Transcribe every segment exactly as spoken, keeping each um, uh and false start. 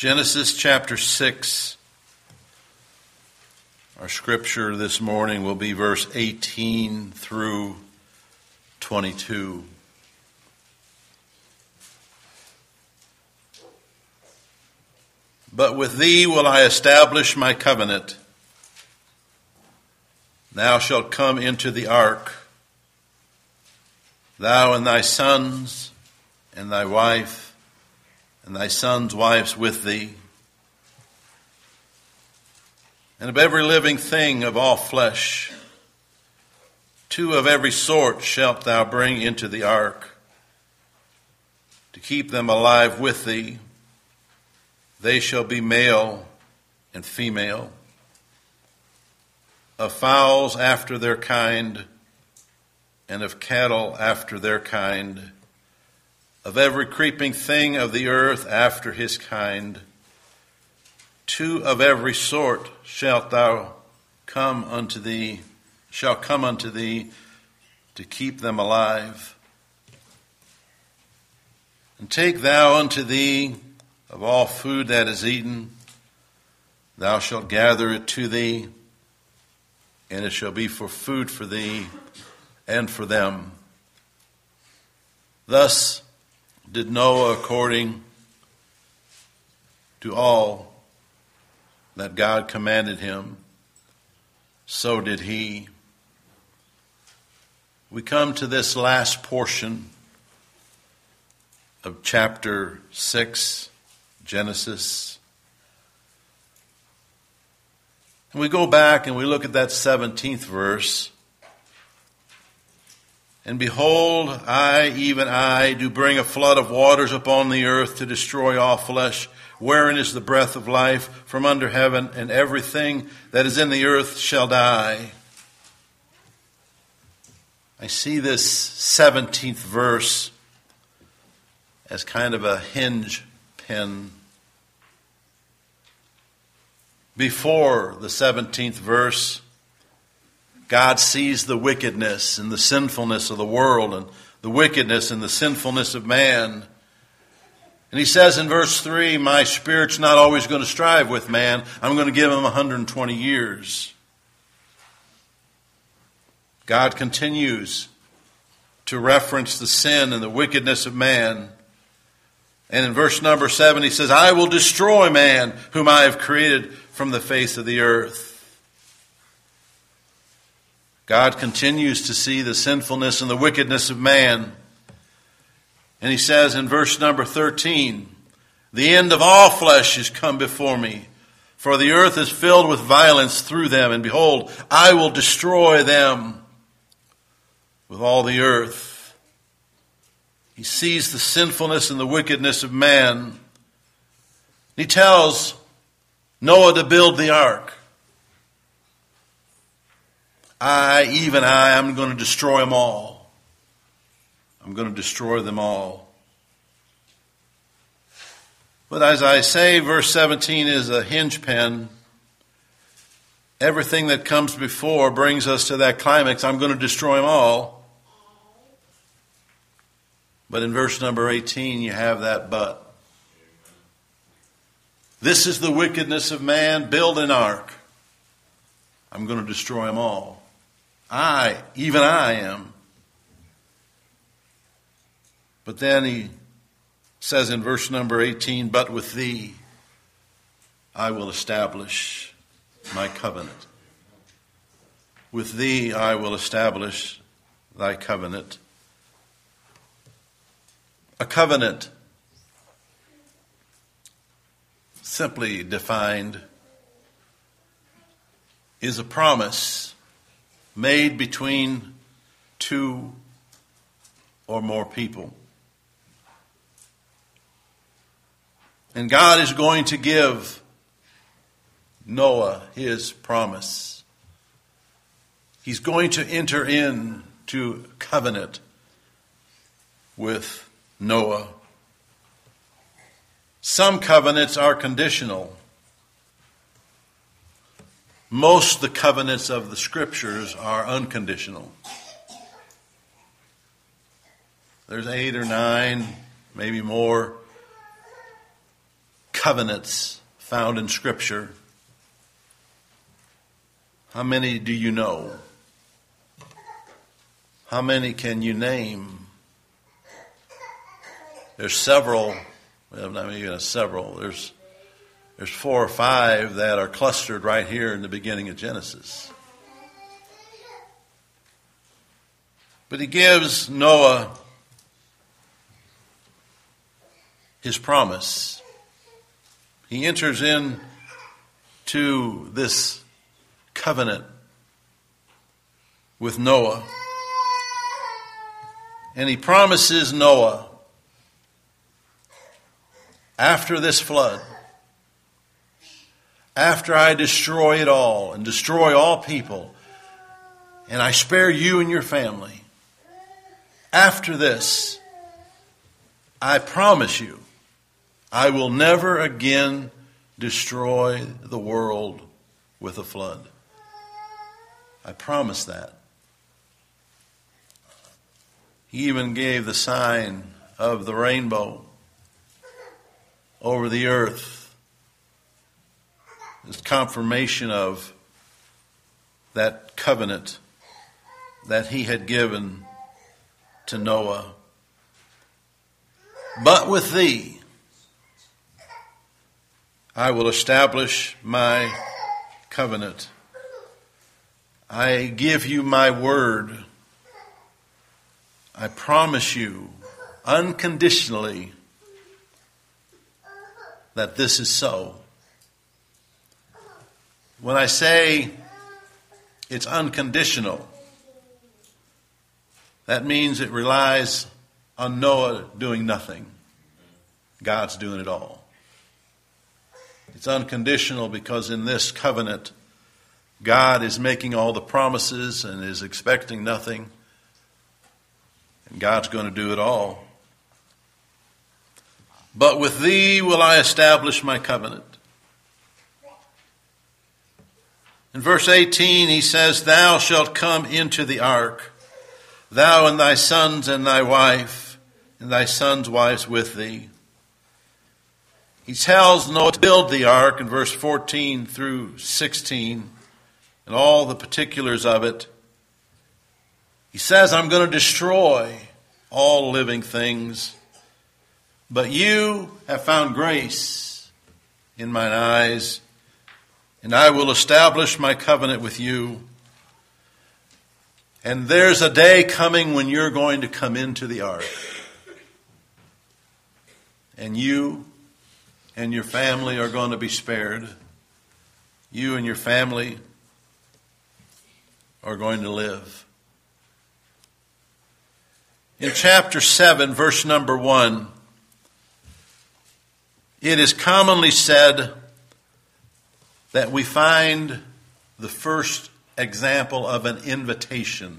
Genesis chapter six. Our scripture this morning will be verse eighteen through twenty-two. But with thee will I establish my covenant. Thou shalt come into the ark, thou and thy sons and thy wife, and thy sons' wives with thee. And of every living thing of all flesh, two of every sort shalt thou bring into the ark, to keep them alive with thee. They shall be male and female. Of fowls after their kind, and of cattle after their kind, of every creeping thing of the earth after his kind. Two of every sort shalt thou come unto thee, shall come unto thee, to keep them alive. And take thou unto thee of all food that is eaten, thou shalt gather it to thee, and it shall be for food for thee and for them. Thus did Noah according to all that God commanded him, so did he. We come to this last portion of chapter six, Genesis. And we go back and we look at that seventeenth verse. And behold, I, even I, do bring a flood of waters upon the earth to destroy all flesh, wherein is the breath of life from under heaven, and everything that is in the earth shall die. I see this seventeenth verse as kind of a hinge pin. Before the seventeenth verse, God sees the wickedness and the sinfulness of the world and the wickedness and the sinfulness of man. And he says in verse three, my spirit's not always going to strive with man. I'm going to give him one hundred twenty years. God continues to reference the sin and the wickedness of man. And in verse number seven, he says, I will destroy man whom I have created from the face of the earth. God continues to see the sinfulness and the wickedness of man. And he says in verse number thirteen, the end of all flesh is come before me, for the earth is filled with violence through them, and behold, I will destroy them with all the earth. He sees the sinfulness and the wickedness of man. He tells Noah to build the ark. I, even I, am going to destroy them all. I'm going to destroy them all. But as I say, verse seventeen is a hinge pin. Everything that comes before brings us to that climax. I'm going to destroy them all. But in verse number eighteen, you have that but. This is the wickedness of man. Build an ark. I'm going to destroy them all. I, even I am. But then he says in verse number eighteen, but with thee I will establish my covenant. With thee I will establish thy covenant. A covenant, simply defined, is a promise made between two or more people. And God is going to give Noah his promise. He's going to enter into covenant with Noah. Some covenants are conditional. Most of the covenants of the scriptures are unconditional. There's eight or nine, maybe more, covenants found in Scripture. How many do you know? How many can you name? There's several, well, not even several, there's, there's four or five that are clustered right here in the beginning of Genesis. But he gives Noah his promise. He enters into this covenant with Noah. And he promises Noah, after this flood, after I destroy it all and destroy all people, and I spare you and your family, after this, I promise you, I will never again destroy the world with a flood. I promise that. He even gave the sign of the rainbow over the earth as confirmation of that covenant that he had given to Noah. But with thee I will establish my covenant. I give you my word. I promise you unconditionally that this is so. When I say it's unconditional, that means it relies on Noah doing nothing. God's doing it all. It's unconditional because in this covenant, God is making all the promises and is expecting nothing. And God's going to do it all. But with thee will I establish my covenant. In verse eighteen, he says, thou shalt come into the ark, thou and thy sons and thy wife, and thy sons' wives with thee. He tells Noah to build the ark in verse fourteen through sixteen, and all the particulars of it. He says, I'm going to destroy all living things, but you have found grace in mine eyes, and I will establish my covenant with you. And there's a day coming when you're going to come into the ark. And you and your family are going to be spared. You and your family are going to live. In chapter seven, verse number one, it is commonly said that we find the first example of an invitation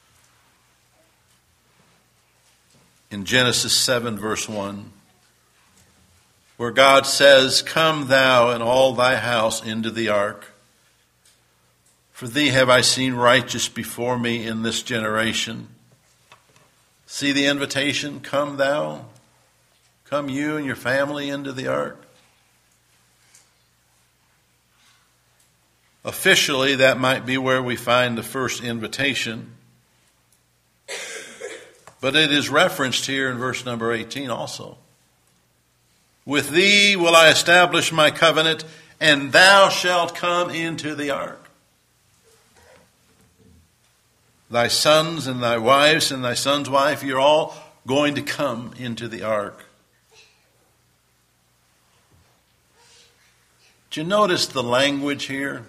in Genesis seven, verse one, where God says, come thou and all thy house into the ark. For thee have I seen righteous before me in this generation. See the invitation, come thou, come you and your family into the ark. Officially, that might be where we find the first invitation. But it is referenced here in verse number eighteen also. With thee will I establish my covenant, and thou shalt come into the ark. Thy sons and thy wives and thy son's wife, you're all going to come into the ark. Did you notice the language here?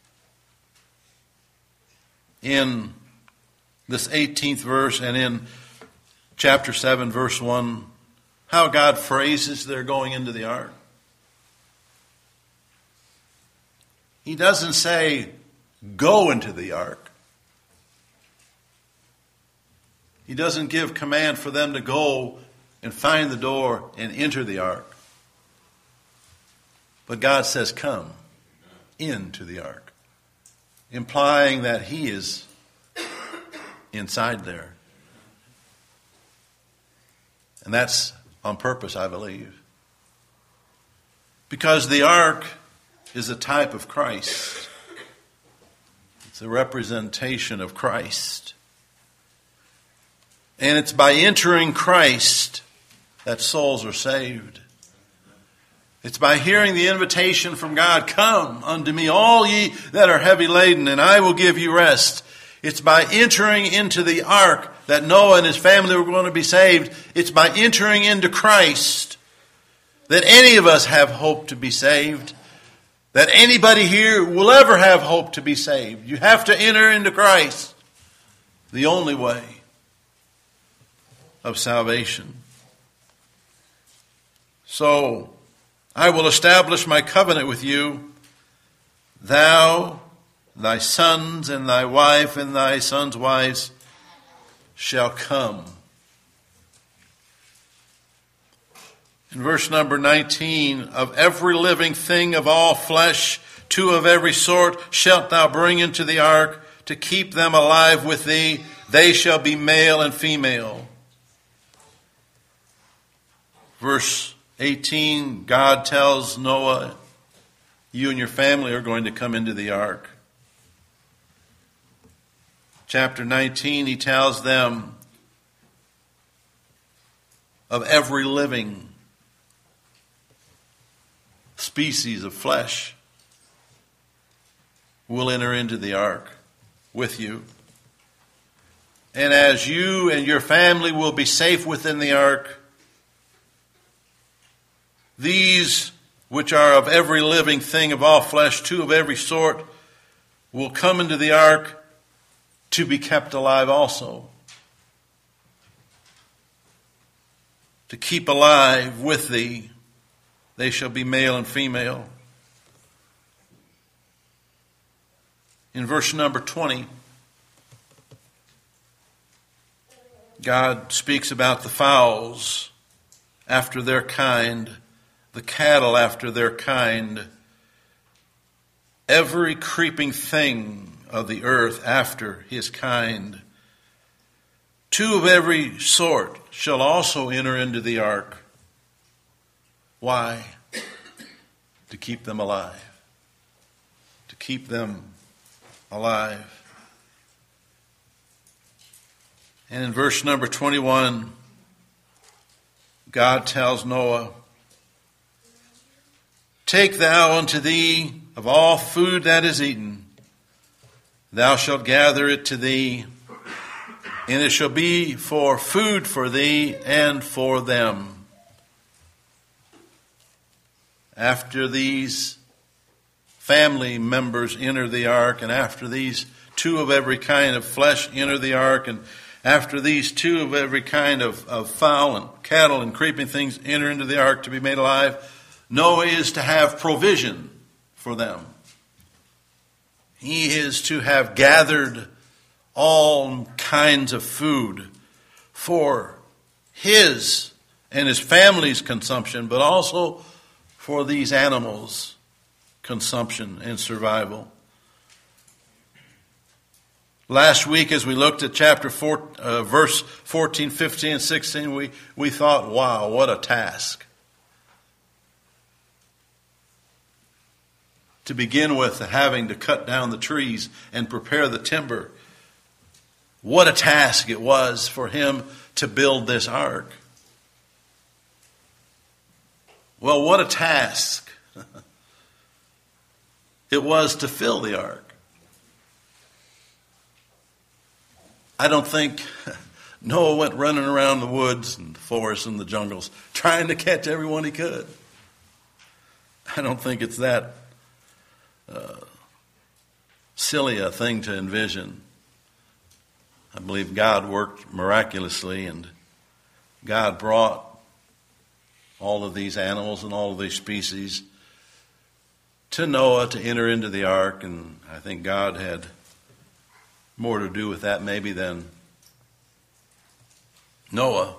In this eighteenth verse and in chapter seven, verse one, how God phrases they're going into the ark. He doesn't say, go into the ark. He doesn't give command for them to go and find the door and enter the ark. But God says, come into the ark, implying that he is inside there. And that's on purpose, I believe. Because the ark is a type of Christ. It's a representation of Christ. And it's by entering Christ that souls are saved. It's by hearing the invitation from God, "Come unto me, all ye that are heavy laden, and I will give you rest." It's by entering into the ark that Noah and his family were going to be saved. It's by entering into Christ that any of us have hope to be saved. That anybody here will ever have hope to be saved. You have to enter into Christ, the only way of salvation. So, I will establish my covenant with you, thou, thy sons, and thy wife, and thy sons' wives shall come. In verse number nineteen, of every living thing of all flesh, two of every sort shalt thou bring into the ark, to keep them alive with thee. They shall be male and female. Verse eighteen, God tells Noah, you and your family are going to come into the ark. Chapter nineteen, he tells them of every living species of flesh will enter into the ark with you. And as you and your family will be safe within the ark, these which are of every living thing of all flesh, two of every sort, will come into the ark to be kept alive also. To keep alive with thee, they shall be male and female. In verse number twenty, God speaks about the fowls after their kind, the cattle after their kind, every creeping thing of the earth after his kind. Two of every sort shall also enter into the ark. Why? To keep them alive. To keep them alive. And in verse number twenty-one, God tells Noah, take thou unto thee of all food that is eaten, thou shalt gather it to thee, and it shall be for food for thee and for them. After these family members enter the ark, and after these two of every kind of flesh enter the ark, and after these two of every kind of, of fowl and cattle and creeping things enter into the ark to be made alive, Noah is to have provision for them. He is to have gathered all kinds of food for his and his family's consumption, but also for these animals' consumption and survival. Last week, as we looked at chapter four, uh, verse fourteen, fifteen, and sixteen, we, we thought, wow, what a task. To begin with, having to cut down the trees and prepare the timber. What a task it was for him to build this ark. Well, what a task it was to fill the ark. I don't think Noah went running around the woods and the forests and the jungles trying to catch everyone he could. I don't think it's that uh, silly a thing to envision. I believe God worked miraculously, and God brought all of these animals and all of these species to Noah to enter into the ark, and I think God had more to do with that maybe than Noah.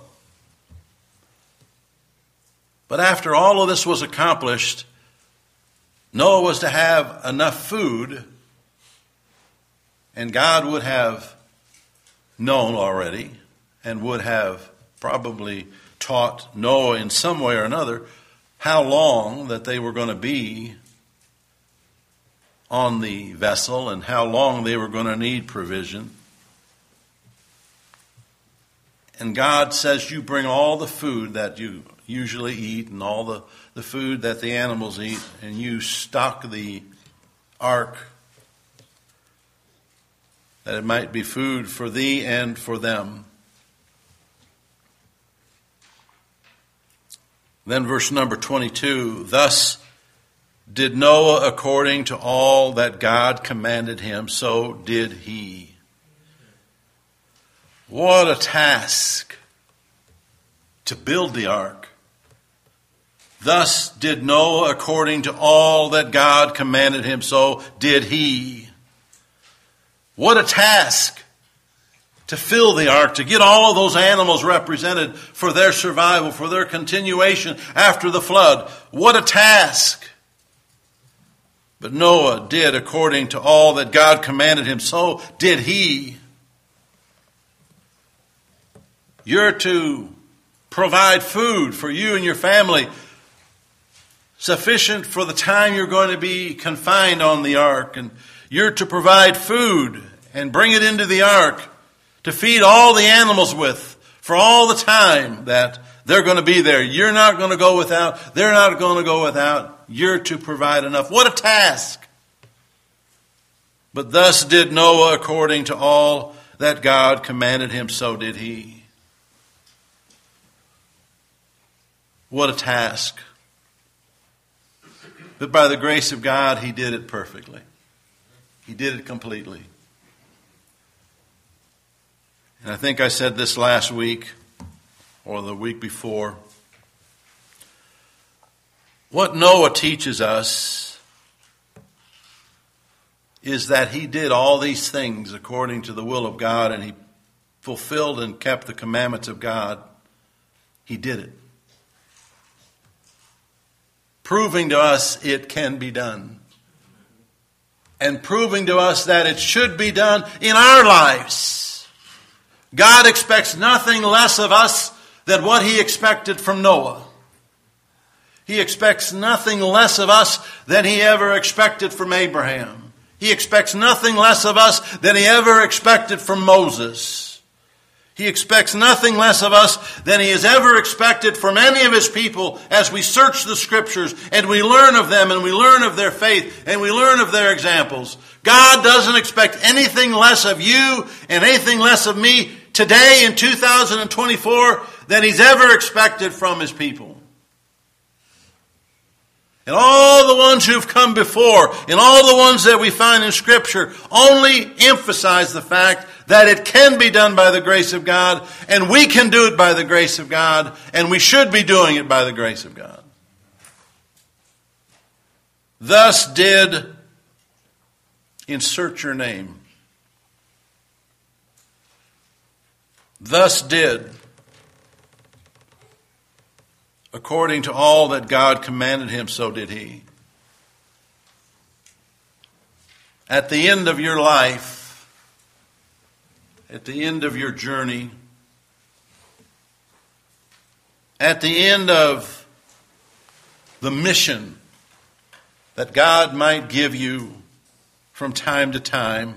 But after all of this was accomplished, Noah was to have enough food, and God would have known already and would have probably taught Noah in some way or another how long that they were going to be on the vessel and how long they were going to need provision. And God says, you bring all the food that you usually eat and all the, the food that the animals eat, and you stock the ark that it might be food for thee and for them. Then verse number twenty-two, thus did Noah according to all that God commanded him, so did he. What a task to build the ark. Thus did Noah according to all that God commanded him, so did he. What a task to fill the ark, to get all of those animals represented for their survival, for their continuation after the flood. What a task. But Noah did according to all that God commanded him, so did he. You're to provide food for you and your family, sufficient for the time you're going to be confined on the ark. And you're to provide food and bring it into the ark to feed all the animals with for all the time that they're going to be there. You're not going to go without. They're not going to go without. You're to provide enough. What a task! But thus did Noah according to all that God commanded him, so did he. What a task. But by the grace of God, he did it perfectly. He did it completely. And I think I said this last week or the week before. What Noah teaches us is that he did all these things according to the will of God, and he fulfilled and kept the commandments of God. He did it. Proving to us it can be done. And proving to us that it should be done in our lives. God expects nothing less of us than what he expected from Noah. He expects nothing less of us than he ever expected from Abraham. He expects nothing less of us than he ever expected from Moses. He expects nothing less of us than he has ever expected from any of his people as we search the scriptures and we learn of them and we learn of their faith and we learn of their examples. God doesn't expect anything less of you and anything less of me today in two thousand twenty-four than he's ever expected from his people. And all the ones who've come before and all the ones that we find in Scripture only emphasize the fact that it can be done by the grace of God, and we can do it by the grace of God, and we should be doing it by the grace of God. Thus did, insert your name, thus did, according to all that God commanded him, so did he. At the end of your life, at the end of your journey, at the end of the mission that God might give you from time to time,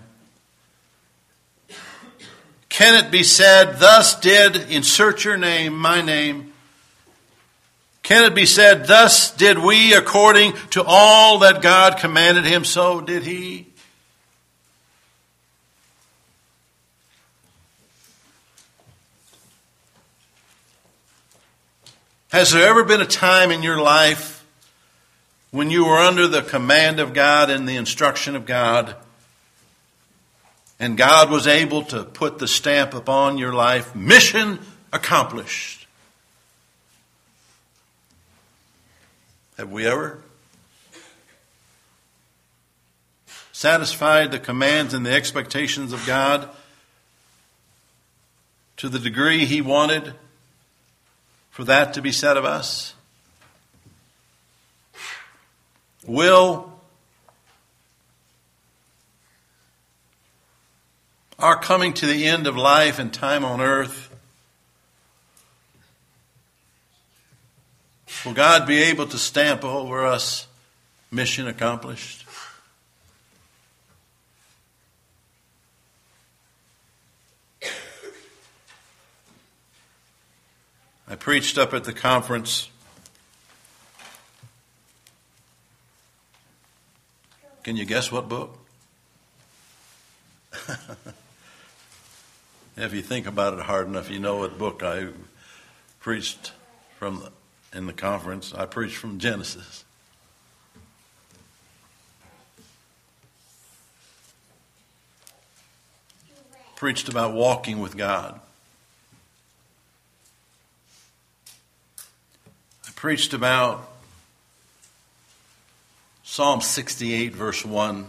can it be said, thus did, insert your name, my name, can it be said, thus did we according to all that God commanded him, so did he? Has there ever been a time in your life when you were under the command of God and the instruction of God, and God was able to put the stamp upon your life, mission accomplished? Have we ever satisfied the commands and the expectations of God to the degree he wanted for that to be said of us? Will our coming to the end of life and time on earth, Will God be able to stamp over us, mission accomplished? I preached up at the conference. Can you guess what book? If you think about it hard enough, you know what book I preached from the, in the conference. I preached from Genesis. Preached about walking with God. I preached about Psalm sixty-eight, verse one,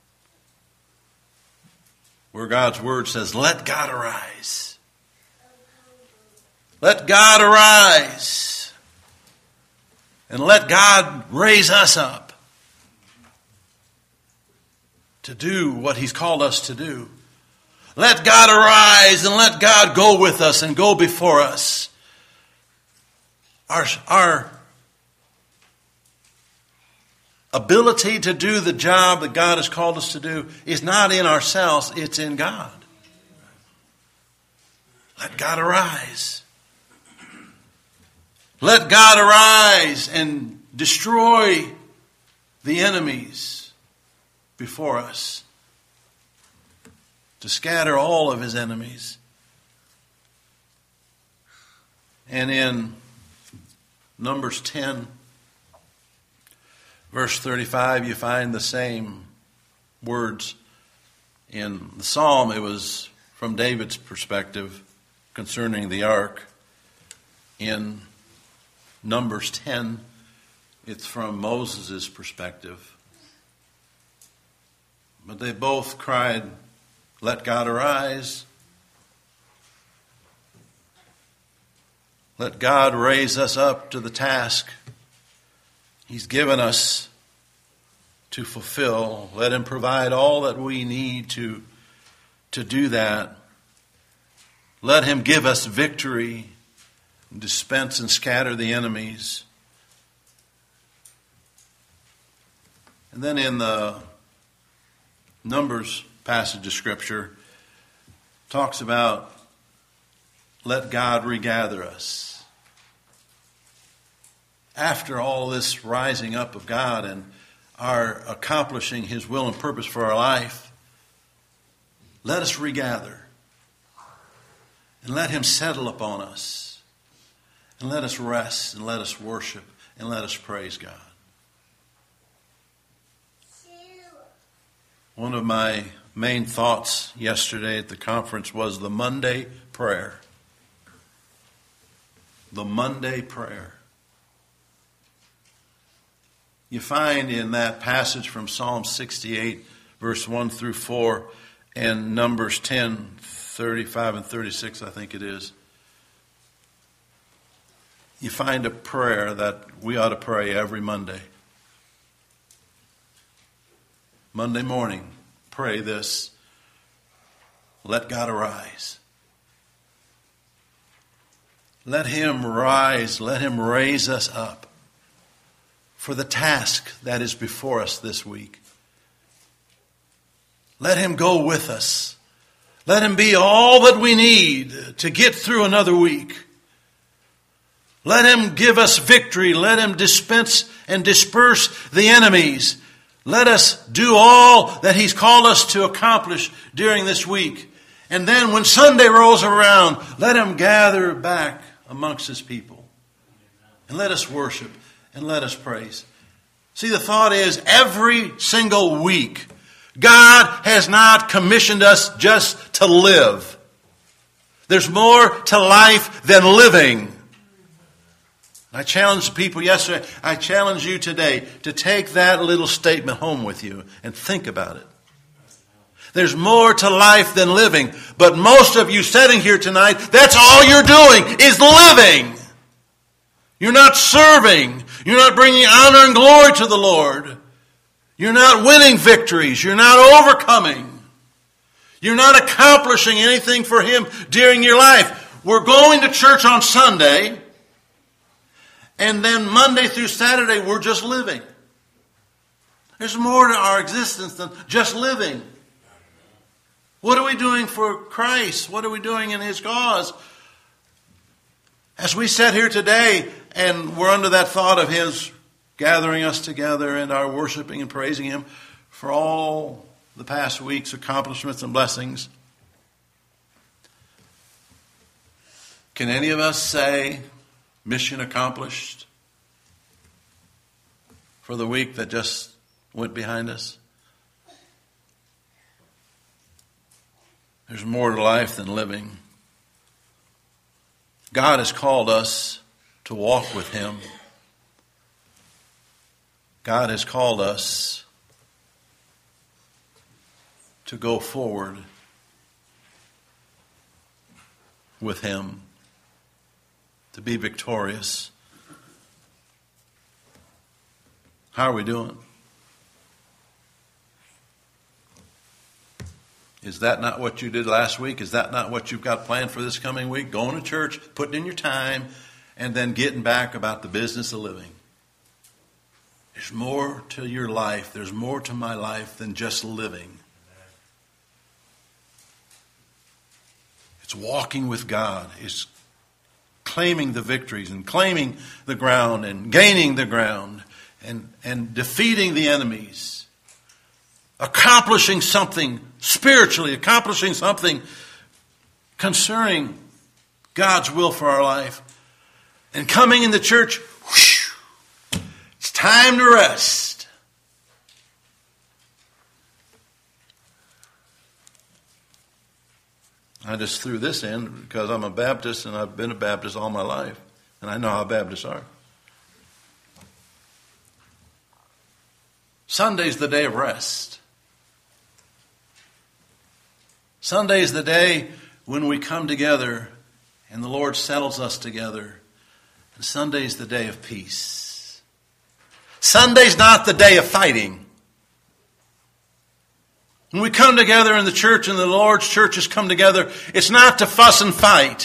where God's word says, let God arise. Let God arise. And let God raise us up to do what He's called us to do. Let God arise and let God go with us and go before us. Our, our ability to do the job that God has called us to do is not in ourselves, it's in God. Let God arise. Let God arise and destroy the enemies before us. To scatter all of His enemies. And in Numbers ten, verse thirty-five, you find the same words. In the Psalm, it was from David's perspective concerning the ark. In Numbers ten, it's from Moses' perspective. But they both cried, let God arise. Let God raise us up to the task He's given us to fulfill. Let Him provide all that we need to, to do that. Let Him give us victory, dispense and scatter the enemies. And then in the Numbers passage of Scripture, talks about let God regather us. After all this rising up of God and our accomplishing His will and purpose for our life, let us regather. And let Him settle upon us. And let us rest and let us worship and let us praise God. One of my main thoughts yesterday at the conference was the Monday prayer. The Monday prayer. You find in that passage from Psalm sixty-eight, verse one through four, and Numbers ten, thirty-five and thirty-six, I think it is. You find a prayer that we ought to pray every Monday. Monday morning, pray this. Let God arise. Let Him rise. Let Him raise us up for the task that is before us this week. Let Him go with us. Let Him be all that we need to get through another week. Let Him give us victory. Let Him dispense and disperse the enemies. Let us do all that He's called us to accomplish during this week. And then when Sunday rolls around, let Him gather back amongst His people. And let us worship and let us praise. See, the thought is every single week, God has not commissioned us just to live. There's more to life than living. I challenged people yesterday. I challenge you today to take that little statement home with you and think about it. There's more to life than living. But most of you sitting here tonight, that's all you're doing is living. You're not serving. You're not bringing honor and glory to the Lord. You're not winning victories. You're not overcoming. You're not accomplishing anything for Him during your life. We're going to church on Sunday. And then Monday through Saturday, we're just living. There's more to our existence than just living. What are we doing for Christ? What are we doing in His cause? As we sit here today and we're under that thought of His gathering us together and our worshiping and praising Him for all the past week's accomplishments and blessings, can any of us say, mission accomplished for the week that just went behind us? There's more to life than living. God has called us to walk with Him. God has called us to go forward with Him, to be victorious. How are we doing? Is that not what you did last week? Is that not what you've got planned for this coming week? Going to church, putting in your time, and then getting back about the business of living. There's more to your life. There's more to my life than just living. It's walking with God. It's claiming the victories and claiming the ground and gaining the ground and, and defeating the enemies. Accomplishing something spiritually, accomplishing something concerning God's will for our life. And coming in the church, whoosh, it's time to rest. I just threw this in because I'm a Baptist and I've been a Baptist all my life. And I know how Baptists are. Sunday's the day of rest. Sunday's the day when we come together and the Lord settles us together. And Sunday's the day of peace. Sunday's not the day of fighting. When we come together in the church and the Lord's churches come together, it's not to fuss and fight.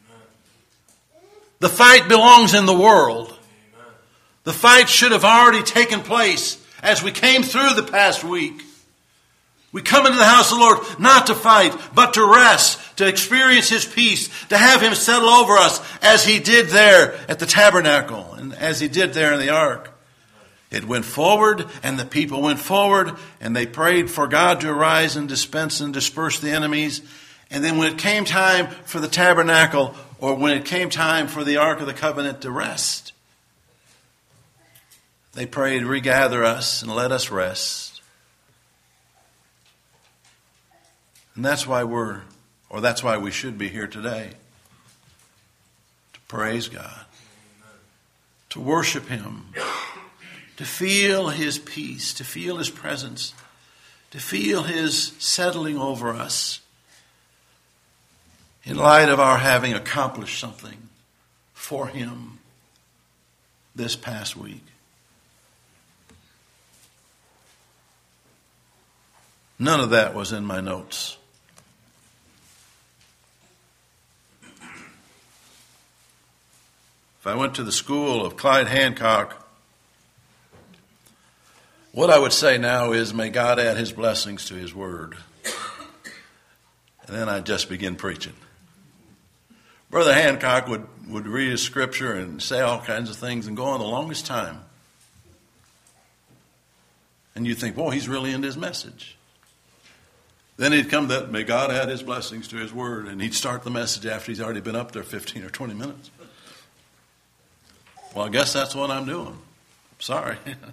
The fight belongs in the world. The fight should have already taken place as we came through the past week. We come into the house of the Lord not to fight, but to rest, to experience His peace, to have Him settle over us as He did there at the tabernacle and as He did there in the ark. It went forward and the people went forward and they prayed for God to arise and dispense and disperse the enemies. And then when it came time for the tabernacle or when it came time for the Ark of the Covenant to rest, they prayed, regather us and let us rest. And that's why we're, or that's why we should be here today. To praise God. To worship Him. To feel His peace. To feel His presence. To feel His settling over us. In light of our having accomplished something for Him this past week. None of that was in my notes. If I went to the school of Clyde Hancock, what I would say now is, may God add His blessings to His word. And then I'd just begin preaching. Brother Hancock would, would read his scripture and say all kinds of things and go on the longest time. And you'd think, well, he's really into his message. Then he'd come that, may God add His blessings to His word. And he'd start the message after he's already been up there fifteen or twenty minutes. Well, I guess that's what I'm doing. Sorry.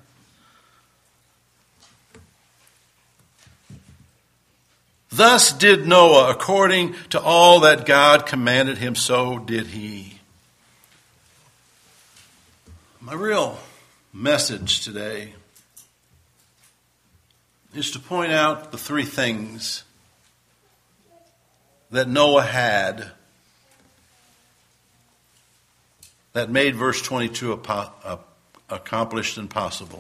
Thus did Noah, according to all that God commanded him, so did he. My real message today is to point out the three things that Noah had that made verse twenty-two accomplished and possible.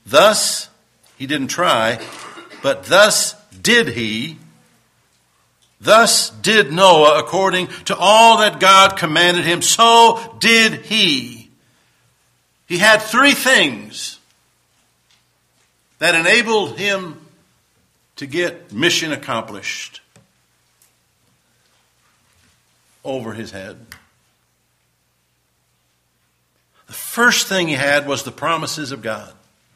Thus, he didn't try, but thus did he Thus did Noah according to all that God commanded him, so did he. He had three things that enabled him to get mission accomplished over his head. The first thing he had was the promises of God.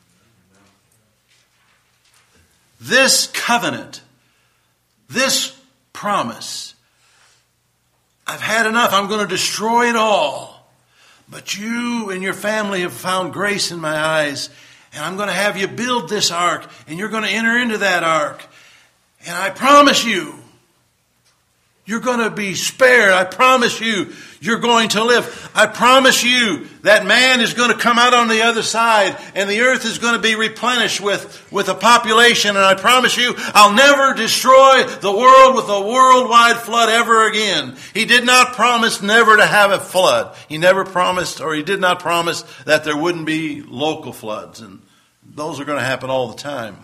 This covenant, this promise, I've had enough, I'm going to destroy it all. But you and your family have found grace in my eyes, and I'm going to have you build this ark, and you're going to enter into that ark. And I promise you, you're going to be spared. I promise you, you're going to live. I promise you that man is going to come out on the other side and the earth is going to be replenished with, with a population. And I promise you, I'll never destroy the world with a worldwide flood ever again. He did not promise never to have a flood. He never promised, or he did not promise that there wouldn't be local floods. And those are going to happen all the time.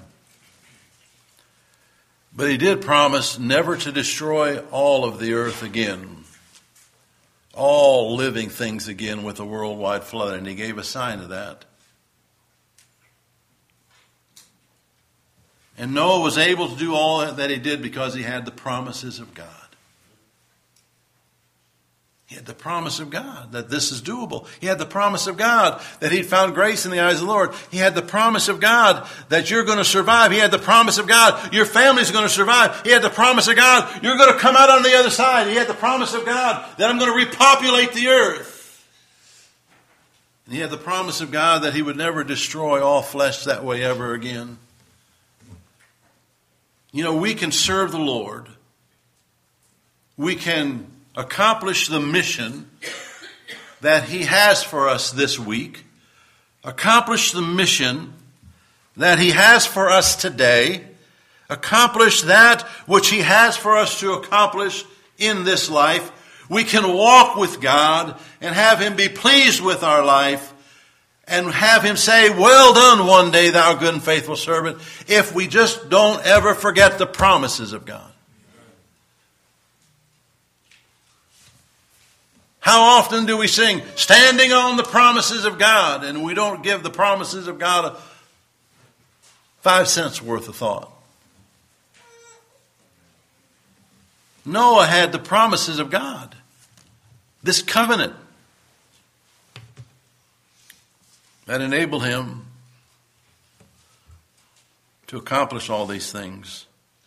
But he did promise never to destroy all of the earth again. All living things again with a worldwide flood. And he gave a sign of that. And Noah was able to do all that he did because he had the promises of God. He had the promise of God that this is doable. He had the promise of God that he'd found grace in the eyes of the Lord. He had the promise of God that you're going to survive. He had the promise of God your family's going to survive. He had the promise of God you're going to come out on the other side. He had the promise of God that I'm going to repopulate the earth. And he had the promise of God that he would never destroy all flesh that way ever again. You know, we can serve the Lord. We can accomplish the mission that he has for us this week. Accomplish the mission that he has for us today. Accomplish that which he has for us to accomplish in this life. We can walk with God and have him be pleased with our life and have him say, well done one day, thou good and faithful servant, if we just don't ever forget the promises of God. How often do we sing, standing on the promises of God, and we don't give the promises of God a five cents worth of thought? Noah had the promises of God, this covenant that enabled him to accomplish all these things.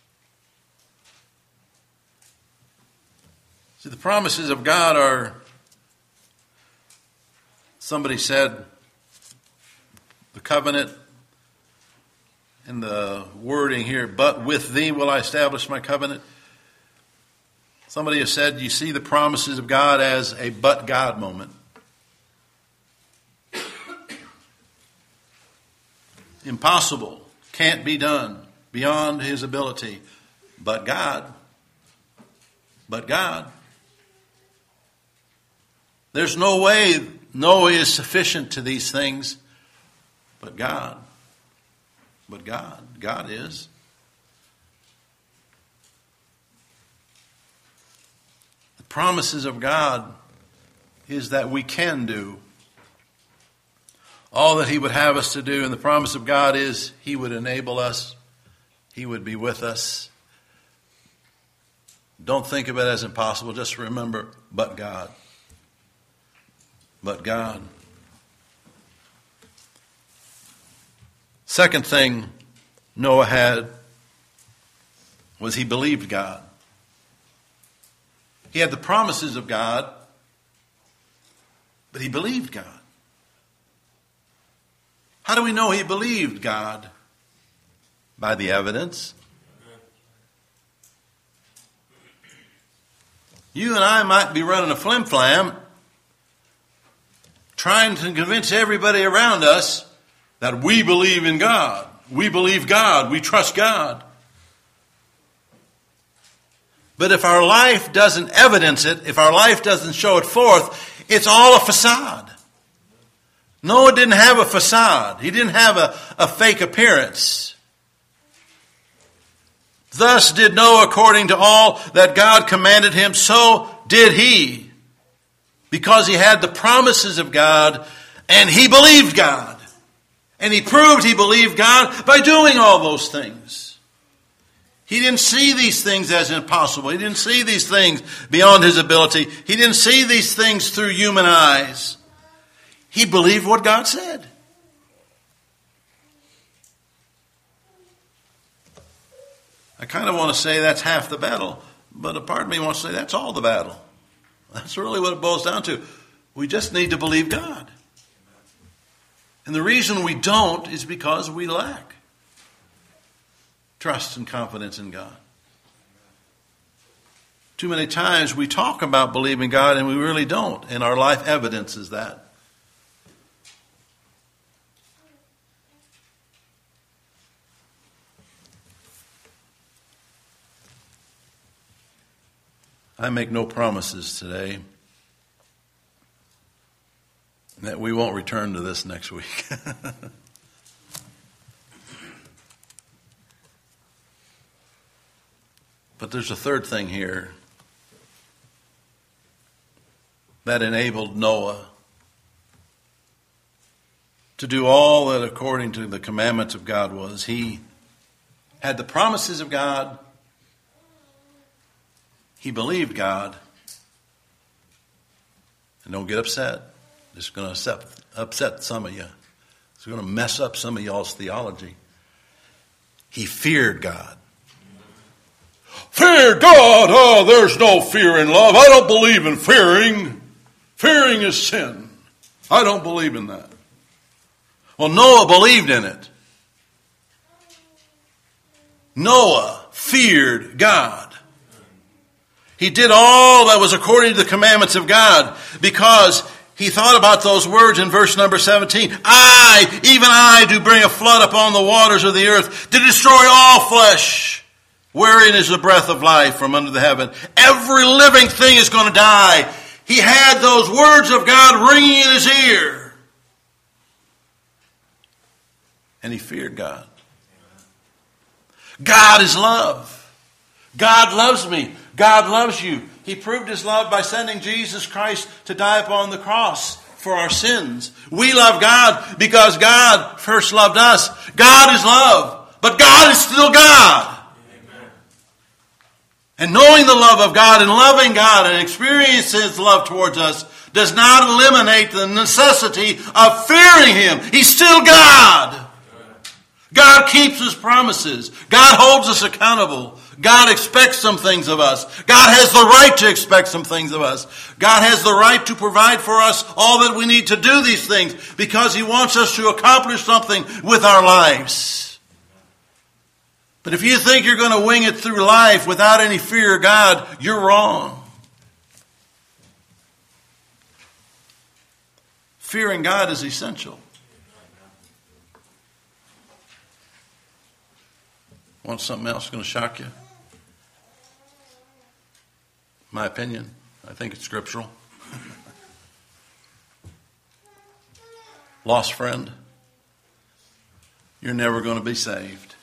See, the promises of God are, somebody said, the covenant, in the wording here, but with thee will I establish my covenant. Somebody has said, you see the promises of God as a but God moment. Impossible, can't be done, beyond his ability. But God, but God. There's no way Noah is sufficient to these things, but God. But God. God is. The promises of God is that we can do all that he would have us to do. And the promise of God is he would enable us. He would be with us. Don't think of it as impossible. Just remember, but God. But God. Second thing Noah had was he believed God. He had the promises of God, but he believed God. How do we know he believed God? By the evidence. You and I might be running a flim-flam, trying to convince everybody around us that we believe in God. We believe God. We trust God. But if our life doesn't evidence it, if our life doesn't show it forth, it's all a facade. Noah didn't have a facade. He didn't have a, a fake appearance. Thus did Noah according to all that God commanded him, so did he. Because he had the promises of God, and he believed God. And he proved he believed God by doing all those things. He didn't see these things as impossible. He didn't see these things beyond his ability. He didn't see these things through human eyes. He believed what God said. I kind of want to say that's half the battle, but a part of me wants to say that's all the battle. That's really what it boils down to. We just need to believe God. And the reason we don't is because we lack trust and confidence in God. Too many times we talk about believing God and we really don't, and our life evidences that. I make no promises today that we won't return to this next week. But there's a third thing here that enabled Noah to do all that according to the commandments of God was. He had the promises of God. He believed God. And don't get upset. It's going to upset, upset some of you. It's going to mess up some of y'all's theology. He feared God. Fear God? Oh, there's no fear in love. I don't believe in fearing. Fearing is sin. I don't believe in that. Well, Noah believed in it. Noah feared God. He did all that was according to the commandments of God because he thought about those words in verse number seventeen. I, even I, do bring a flood upon the waters of the earth to destroy all flesh, wherein is the breath of life from under the heaven. Every living thing is going to die. He had those words of God ringing in his ear. And he feared God. God is love. God loves me. God loves you. He proved his love by sending Jesus Christ to die upon the cross for our sins. We love God because God first loved us. God is love, but God is still God. Amen. And knowing the love of God and loving God and experiencing his love towards us does not eliminate the necessity of fearing him. He's still God. God keeps his promises. God holds us accountable. God expects some things of us. God has the right to expect some things of us. God has the right to provide for us all that we need to do these things because he wants us to accomplish something with our lives. But if you think you're going to wing it through life without any fear of God, you're wrong. Fearing God is essential. Want something else going to shock you? My opinion. I think it's scriptural. Lost friend, you're never going to be saved.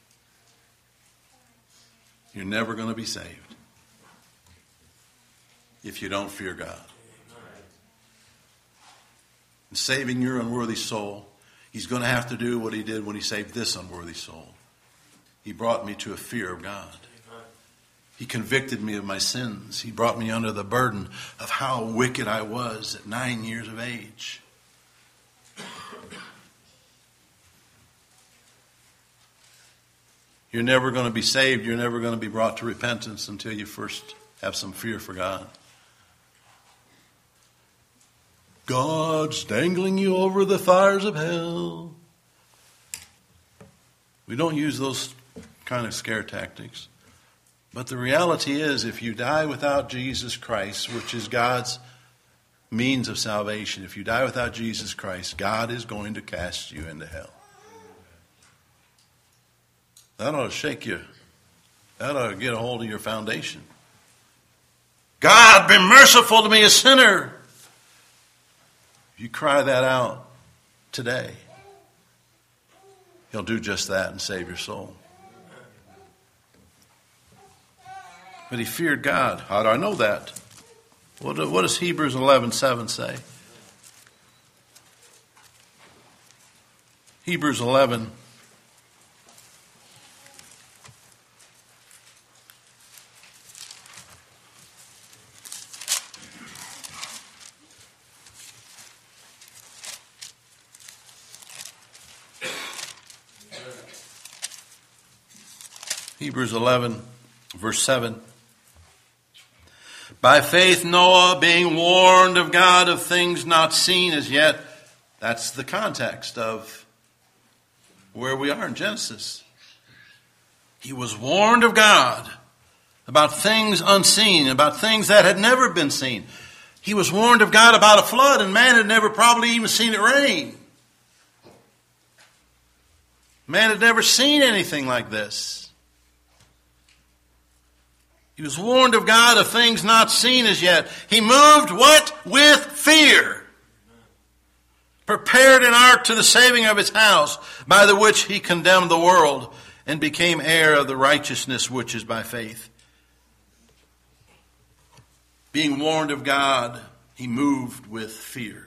You're never going to be saved if you don't fear God. In saving your unworthy soul, he's going to have to do what he did when he saved this unworthy soul. He brought me to a fear of God. He convicted me of my sins. He brought me under the burden of how wicked I was at nine years of age. You're never going to be saved. You're never going to be brought to repentance until you first have some fear for God. God's dangling you over the fires of hell. We don't use those kind of scare tactics. But the reality is, if you die without Jesus Christ, which is God's means of salvation, if you die without Jesus Christ, God is going to cast you into hell. That ought to shake you. That ought to get a hold of your foundation. God, be merciful to me, a sinner. You cry that out today. He'll do just that and save your soul. But he feared God. How do I know that? What, what does Hebrews eleven seven say? Hebrews eleven. Hebrews eleven, verse seven. By faith Noah, being warned of God of things not seen as yet. That's the context of where we are in Genesis. He was warned of God about things unseen, about things that had never been seen. He was warned of God about a flood, and man had never probably even seen it rain. Man had never seen anything like this. He was warned of God of things not seen as yet. He moved what? With fear. Prepared an ark to the saving of his house, by the which he condemned the world and became heir of the righteousness which is by faith. Being warned of God, he moved with fear.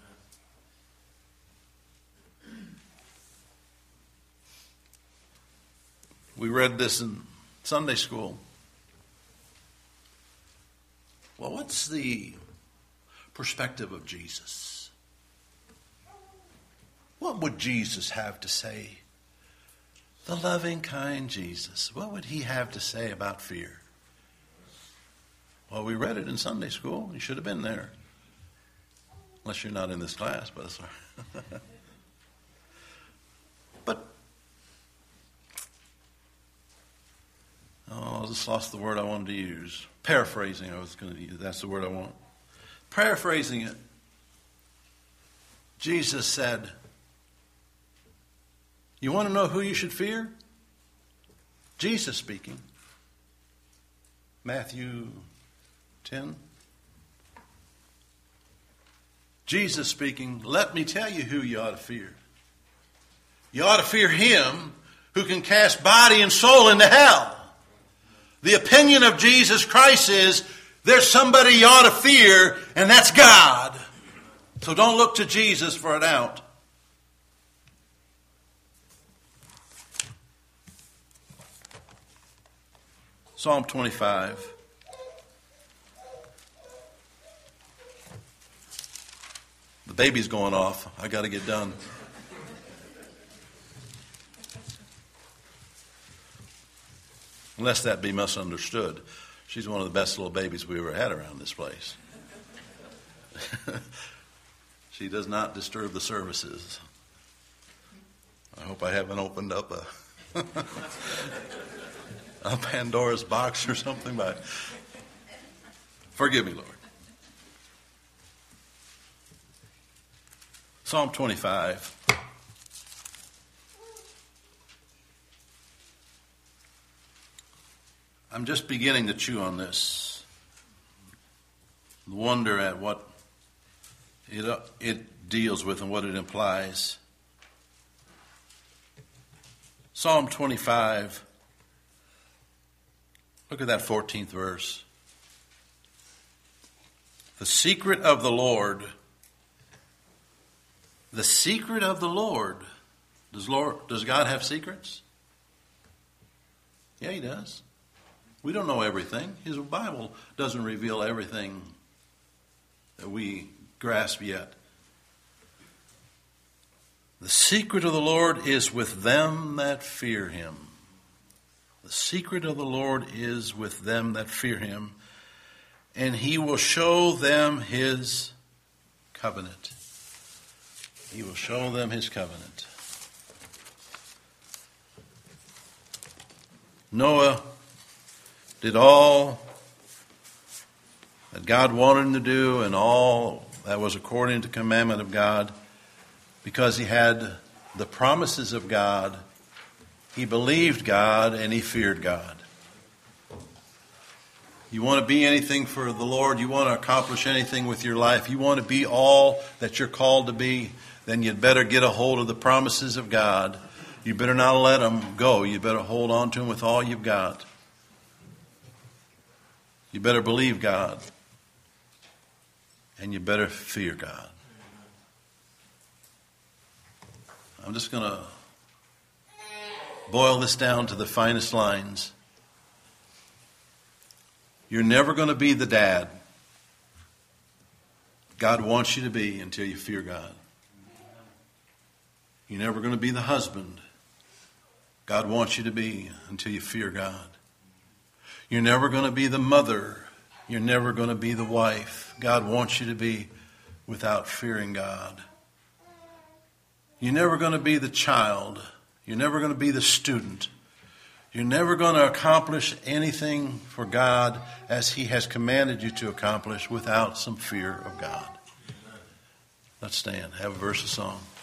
We read this in Sunday school. Well, what's the perspective of Jesus? What would Jesus have to say? The loving, kind Jesus. What would he have to say about fear? Well, we read it in Sunday school. You should have been there. Unless you're not in this class, but that's all right. But, oh, I just lost the word I wanted to use. Paraphrasing, I was going to use. That's the word I want. Paraphrasing it. Jesus said, you want to know who you should fear? Jesus speaking. Matthew ten. Jesus speaking, let me tell you who you ought to fear. You ought to fear him who can cast body and soul into hell. The opinion of Jesus Christ is there's somebody you ought to fear, and that's God. So don't look to Jesus for it out. Psalm twenty-five. The baby's going off. I got to get done. Unless that be misunderstood. She's one of the best little babies we ever had around this place. She does not disturb the services. I hope I haven't opened up a, a Pandora's box or something. By forgive me, Lord. Psalm twenty-five. I'm just beginning to chew on this. Wonder at what it, it deals with and what it implies. Psalm twenty-five. Look at that fourteenth verse. The secret of the Lord. The secret of the Lord. Does Lord, does God have secrets? Yeah, he does. We don't know everything. His Bible doesn't reveal everything that we grasp yet. The secret of the Lord is with them that fear him. The secret of the Lord is with them that fear him, and he will show them his covenant. He will show them his covenant. Noah did all that God wanted him to do, and all that was according to the commandment of God, because he had the promises of God. He believed God and he feared God. You want to be anything for the Lord, you want to accomplish anything with your life, you want to be all that you're called to be, then you'd better get a hold of the promises of God. You better not let them go. You better hold on to them with all you've got. You better believe God. And you better fear God. I'm just going to boil this down to the finest lines. You're never going to be the dad God wants you to be until you fear God. You're never going to be the husband God wants you to be until you fear God. You're never going to be the mother. You're never going to be the wife God wants you to be without fearing God. You're never going to be the child. You're never going to be the student. You're never going to accomplish anything for God as He has commanded you to accomplish without some fear of God. Let's stand. Have a verse of song.